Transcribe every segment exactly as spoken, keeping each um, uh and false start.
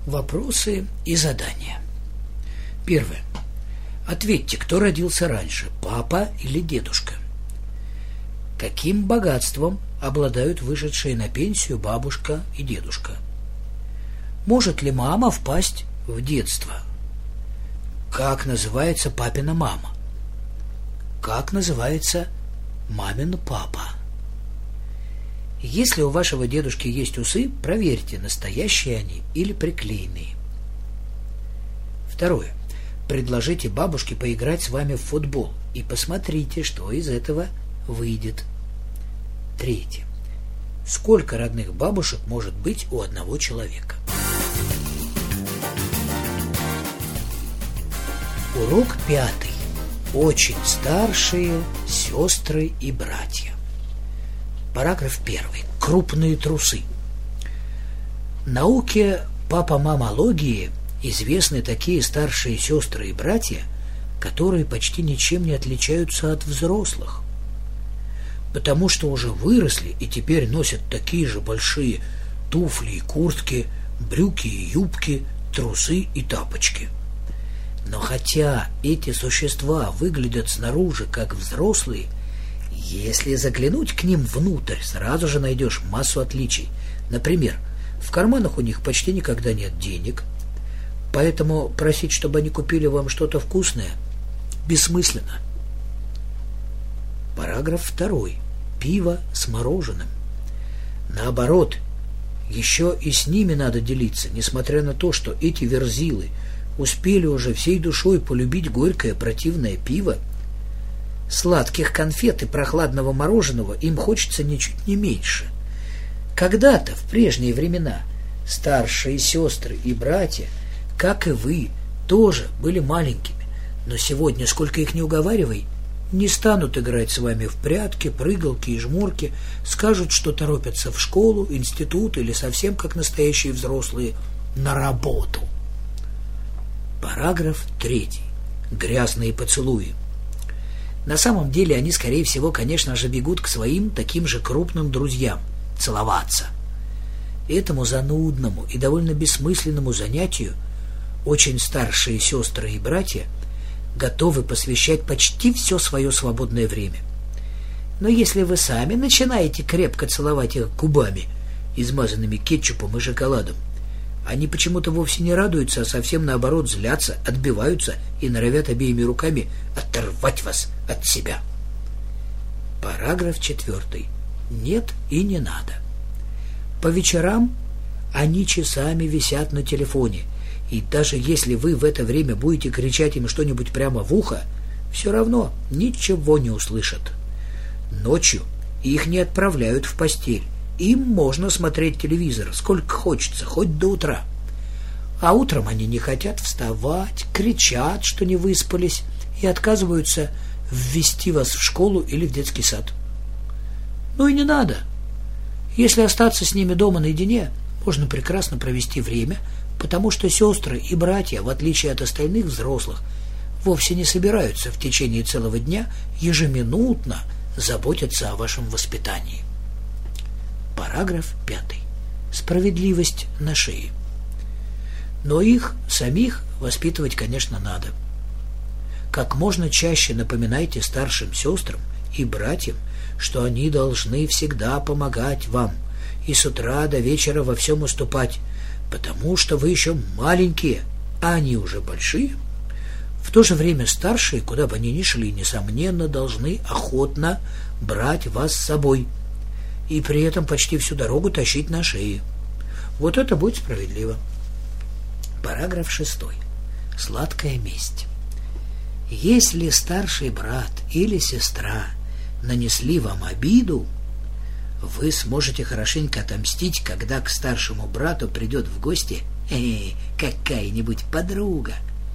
Вопросы и задания. Первое. Ответьте, кто родился раньше, папа или дедушка? Каким богатством обладают вышедшие на пенсию бабушка и дедушка? Может ли мама впасть в детство? Как называется папина мама? Как называется мамин папа? Если у вашего дедушки есть усы, проверьте, настоящие они или приклеенные. Второе. Предложите бабушке поиграть с вами в футбол и посмотрите, что из этого выйдет. Третье. Сколько родных бабушек может быть у одного человека? Урок пятый. Очень старшие сестры и братья. Параграф первый. Крупные трусы. Науке папа-мамологии известны такие старшие сестры и братья, которые почти ничем не отличаются от взрослых, потому что уже выросли и теперь носят такие же большие туфли и куртки, брюки и юбки, трусы и тапочки. Но хотя эти существа выглядят снаружи как взрослые, если заглянуть к ним внутрь, сразу же найдешь массу отличий. Например, в карманах у них почти никогда нет денег, поэтому просить, чтобы они купили вам что-то вкусное, бессмысленно. Параграф второй. Пиво с мороженым. Наоборот, еще и с ними надо делиться, несмотря на то, что эти верзилы успели уже всей душой полюбить горькое противное пиво. Сладких конфет и прохладного мороженого им хочется ничуть не меньше. Когда-то, в прежние времена, старшие сестры и братья, как и вы, тоже были маленькими, но сегодня, сколько их ни уговаривай, не станут играть с вами в прятки, прыгалки и жмурки, скажут, что торопятся в школу, институт или совсем как настоящие взрослые на работу. Параграф третий. Грязные поцелуи. На самом деле они, скорее всего, конечно же, бегут к своим таким же крупным друзьям целоваться. Этому занудному и довольно бессмысленному занятию очень старшие сестры и братья готовы посвящать почти все свое свободное время. Но если вы сами начинаете крепко целовать их губами, измазанными кетчупом и шоколадом, они почему-то вовсе не радуются, а совсем наоборот злятся, отбиваются и норовят обеими руками оторвать вас от себя. Параграф четвертый. Нет и не надо. По вечерам они часами висят на телефоне, и даже если вы в это время будете кричать им что-нибудь прямо в ухо, все равно ничего не услышат. Ночью их не отправляют в постель. Им можно смотреть телевизор сколько хочется, хоть до утра. А утром они не хотят вставать, кричат, что не выспались, и отказываются ввести вас в школу или в детский сад. Ну и не надо. Если остаться с ними дома наедине, можно прекрасно провести время, потому что сестры и братья, в отличие от остальных взрослых, вовсе не собираются в течение целого дня ежеминутно заботиться о вашем воспитании. Параграф пятый. Справедливость на шее. Но их самих воспитывать, конечно, надо. Как можно чаще напоминайте старшим сестрам и братьям, что они должны всегда помогать вам и с утра до вечера во всем уступать, потому что вы еще маленькие, а они уже большие. В то же время старшие, куда бы они ни шли, несомненно, должны охотно брать вас с собой и при этом почти всю дорогу тащить на шее. Вот это будет справедливо. Параграф шестой. Сладкая месть. Если старший брат или сестра нанесли вам обиду, вы сможете хорошенько отомстить, когда к старшему брату придет в гости э, какая-нибудь подруга,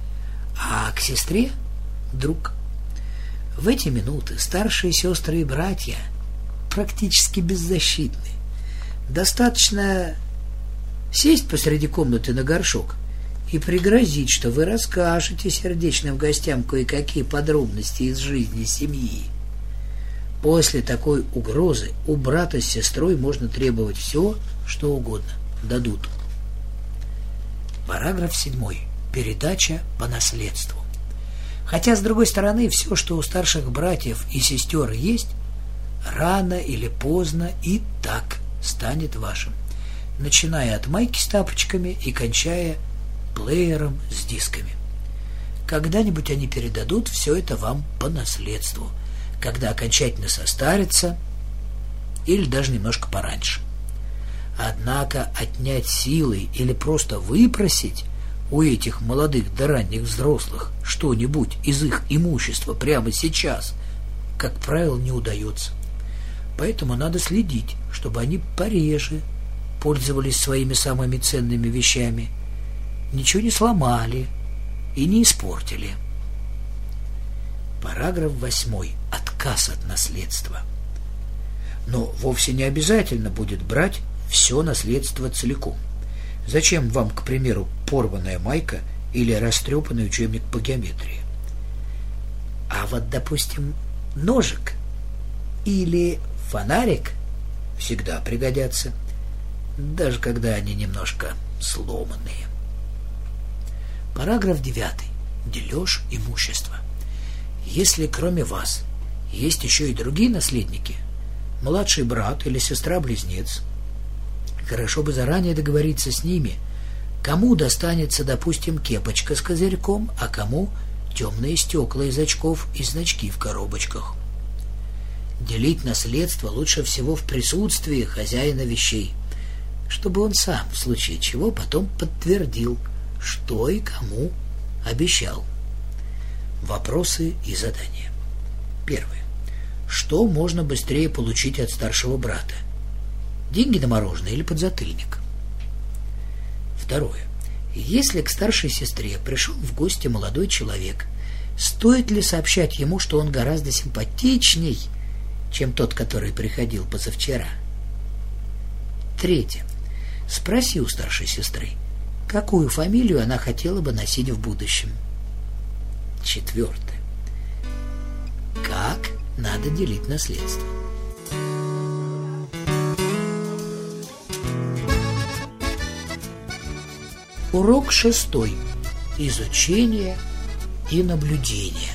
а к сестре — друг. В эти минуты старшие сестры и братья практически беззащитны. Достаточно сесть посреди комнаты на горшок и пригрозить, что вы расскажете сердечным гостям кое-какие подробности из жизни семьи. После такой угрозы у брата с сестрой можно требовать все, что угодно. Дадут. Параграф седьмой. Передача по наследству. Хотя, с другой стороны, все, что у старших братьев и сестер есть, рано или поздно и так станет вашим, начиная от майки с тапочками и кончая плеером с дисками. Когда-нибудь они передадут все это вам по наследству, когда окончательно состарятся или даже немножко пораньше. Однако отнять силой или просто выпросить у этих молодых да ранних взрослых что-нибудь из их имущества прямо сейчас, как правило, не удается. Поэтому надо следить, чтобы они пореже пользовались своими самыми ценными вещами, ничего не сломали и не испортили. Параграф восьмой. Отказ от наследства. Но вовсе не обязательно будет брать все наследство целиком. Зачем вам, к примеру, порванная майка или растрепанный учебник по геометрии? А вот, допустим, ножик или фонарик всегда пригодятся, даже когда они немножко сломанные. Параграф девятый. Дележ имущества. Если кроме вас есть еще и другие наследники, младший брат или сестра-близнец, хорошо бы заранее договориться с ними, кому достанется, допустим, кепочка с козырьком, а кому темные стекла из очков и значки в коробочках. Делить наследство лучше всего в присутствии хозяина вещей, чтобы он сам, в случае чего, потом подтвердил, что и кому обещал. Вопросы и задания. Первое. Что можно быстрее получить от старшего брата? Деньги на мороженое или подзатыльник? Второе. Если к старшей сестре пришел в гости молодой человек, стоит ли сообщать ему, что он гораздо симпатичней, чем тот, который приходил позавчера? Третье. Спроси у старшей сестры, какую фамилию она хотела бы носить в будущем. Четвертое. Как надо делить наследство? Урок шестой. Изучение и наблюдение.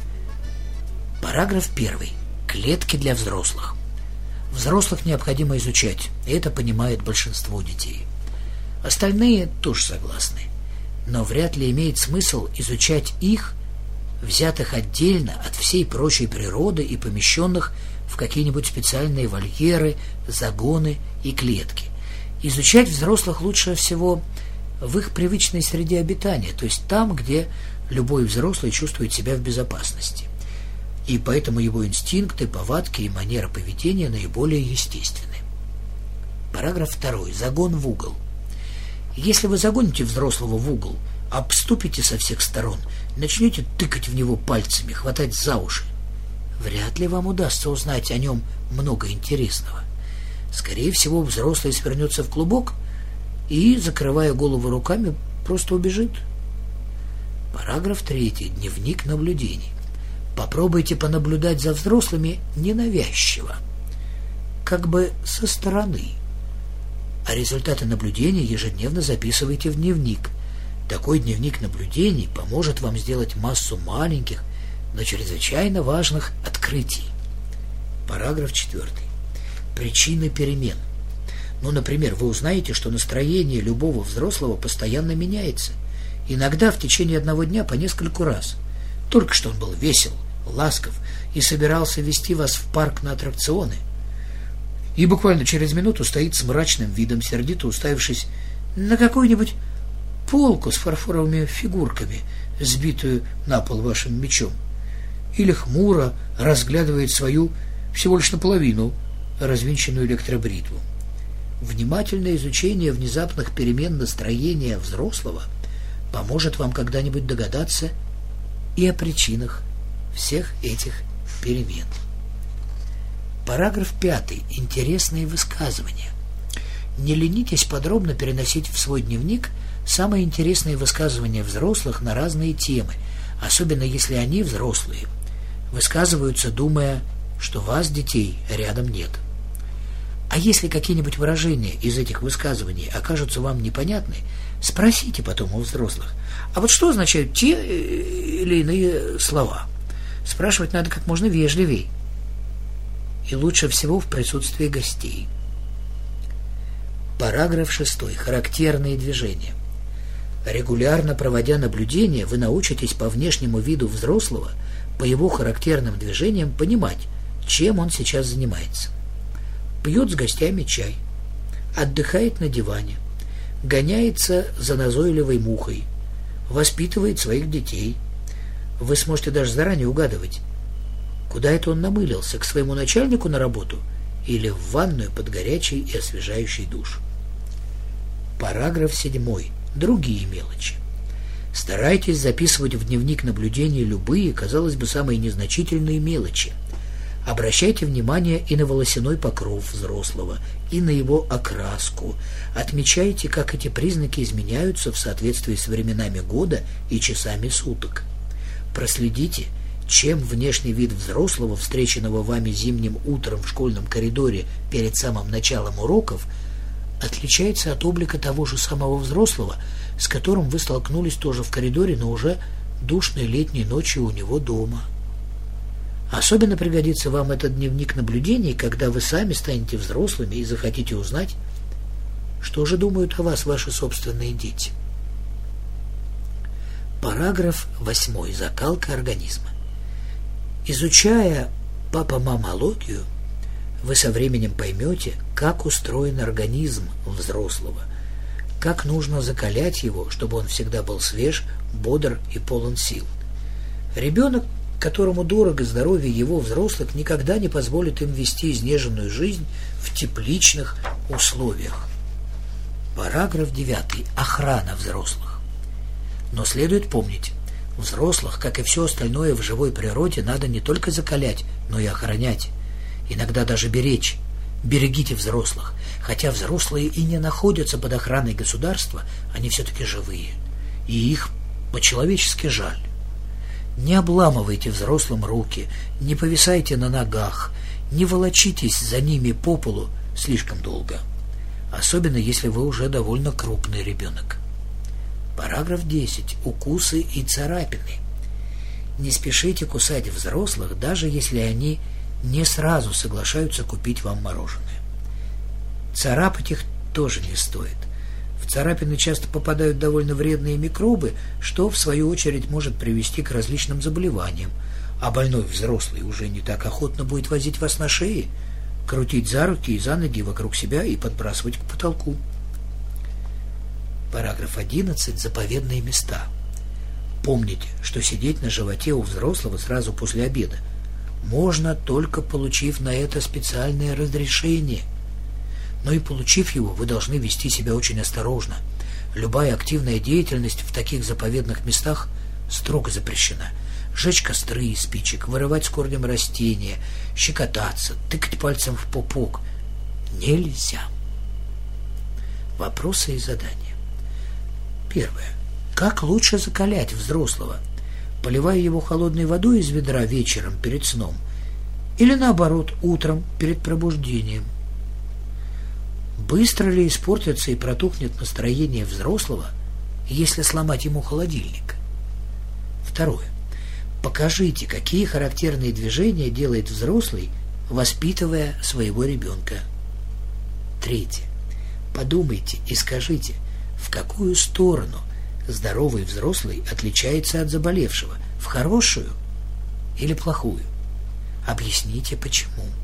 Параграф первый. Клетки для взрослых. Взрослых необходимо изучать, и это понимает большинство детей. Остальные тоже согласны, но вряд ли имеет смысл изучать их, взятых отдельно от всей прочей природы и помещенных в какие-нибудь специальные вольеры, загоны и клетки. Изучать взрослых лучше всего в их привычной среде обитания, то есть там, где любой взрослый чувствует себя в безопасности. И поэтому его инстинкты, повадки и манера поведения наиболее естественны. Параграф второй. Загон в угол. Если вы загоните взрослого в угол, обступите со всех сторон, начнете тыкать в него пальцами, хватать за уши, вряд ли вам удастся узнать о нем много интересного. Скорее всего, взрослый свернется в клубок и, закрывая голову руками, просто убежит. Параграф третий. Дневник наблюдений. Попробуйте понаблюдать за взрослыми ненавязчиво, как бы со стороны. А результаты наблюдений ежедневно записывайте в дневник. Такой дневник наблюдений поможет вам сделать массу маленьких, но чрезвычайно важных открытий. Параграф четвертый. Причины перемен. Ну, например, вы узнаете, что настроение любого взрослого постоянно меняется, иногда в течение одного дня по нескольку раз. Только что он был весел, ласков и собирался вести вас в парк на аттракционы, и буквально через минуту стоит с мрачным видом, сердито уставившись на какую-нибудь полку с фарфоровыми фигурками, сбитую на пол вашим мечом, или хмуро разглядывает свою всего лишь наполовину развинченную электробритву. Внимательное изучение внезапных перемен настроения взрослого поможет вам когда-нибудь догадаться и о причинах всех этих перемен. Параграф пятый. Интересные высказывания. Не ленитесь подробно переносить в свой дневник самые интересные высказывания взрослых на разные темы, особенно если они, взрослые, высказываются, думая, что вас, детей, рядом нет. А если какие-нибудь выражения из этих высказываний окажутся вам непонятны, спросите потом у взрослых, а вот что означают те или иные слова? Спрашивать надо как можно вежливей. И лучше всего в присутствии гостей. Параграф шестой. Характерные движения. Регулярно проводя наблюдения, вы научитесь по внешнему виду взрослого, по его характерным движениям понимать, чем он сейчас занимается. Пьет с гостями чай, отдыхает на диване, гоняется за назойливой мухой, воспитывает своих детей. Вы сможете даже заранее угадывать, куда это он намылился, к своему начальнику на работу или в ванную под горячий и освежающий душ. Параграф седьмой. Другие мелочи. Старайтесь записывать в дневник наблюдений любые, казалось бы, самые незначительные мелочи. Обращайте внимание и на волосяной покров взрослого, и на его окраску. Отмечайте, как эти признаки изменяются в соответствии с временами года и часами суток. Проследите, чем внешний вид взрослого, встреченного вами зимним утром в школьном коридоре перед самым началом уроков, отличается от облика того же самого взрослого, с которым вы столкнулись тоже в коридоре, но уже душной летней ночью у него дома. Особенно пригодится вам этот дневник наблюдений, когда вы сами станете взрослыми и захотите узнать, что же думают о вас ваши собственные дети. Параграф восьмой. Закалка организма. Изучая папа-мамологию, вы со временем поймете, как устроен организм взрослого, как нужно закалять его, чтобы он всегда был свеж, бодр и полон сил. Ребенок, которому дорого здоровье его взрослых, никогда не позволит им вести изнеженную жизнь в тепличных условиях. Параграф девятый. Охрана взрослых. Но следует помнить, взрослых, как и все остальное в живой природе, надо не только закалять, но и охранять. Иногда даже беречь. Берегите взрослых. Хотя взрослые и не находятся под охраной государства, они все-таки живые. И их по-человечески жаль. Не обламывайте взрослым руки, не повисайте на ногах, не волочитесь за ними по полу слишком долго. Особенно, если вы уже довольно крупный ребенок. Параграф десять. Укусы и царапины. Не спешите кусать взрослых, даже если они не сразу соглашаются купить вам мороженое. Царапать их тоже не стоит. В царапины часто попадают довольно вредные микробы, что, в свою очередь, может привести к различным заболеваниям, а больной взрослый уже не так охотно будет возить вас на шее, крутить за руки и за ноги вокруг себя и подбрасывать к потолку. Параграф одиннадцать. Заповедные места. Помните, что сидеть на животе у взрослого сразу после обеда можно, только получив на это специальное разрешение. Но и получив его, вы должны вести себя очень осторожно. Любая активная деятельность в таких заповедных местах строго запрещена. Жечь костры из спичек, вырывать с корнем растения, щекотаться, тыкать пальцем в пупок нельзя. Вопросы и задания. Первое. Как лучше закалять взрослого? Поливая его холодной водой из ведра вечером перед сном или, наоборот, утром перед пробуждением? Быстро ли испортится и протухнет настроение взрослого, если сломать ему холодильник? Второе. Покажите, какие характерные движения делает взрослый, воспитывая своего ребенка. Третье. Подумайте и скажите, в какую сторону здоровый взрослый отличается от заболевшего, в хорошую или плохую? Объясните, почему.